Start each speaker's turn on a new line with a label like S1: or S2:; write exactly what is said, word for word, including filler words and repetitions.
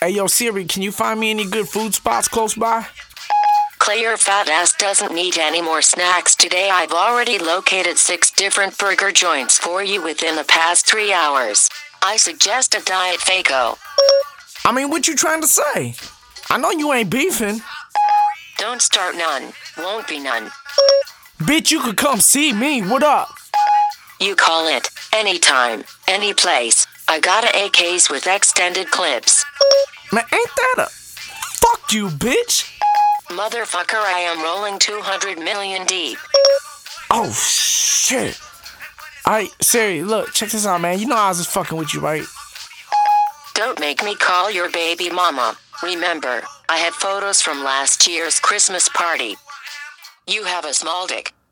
S1: Hey, yo, Siri, can you find me any good food spots close by?
S2: Clay, your fat ass doesn't need any more snacks today. I've already located six different burger joints for you within the past three hours. I suggest a Diet Faco.
S1: I mean, what you trying to say? I know you ain't beefing.
S2: Don't start none. Won't be none.
S1: Bitch, you could come see me. What up?
S2: You call it. Anytime. Any place. I got a A Ks with extended clips.
S1: Man, ain't that a... Fuck you, bitch.
S2: Motherfucker, I am rolling two hundred million deep.
S1: Oh, shit. Alright, Siri, look, check this out, man. You know I was just fucking with you, right?
S2: Don't make me call your baby mama. Remember, I had photos from last year's Christmas party. You have a small dick.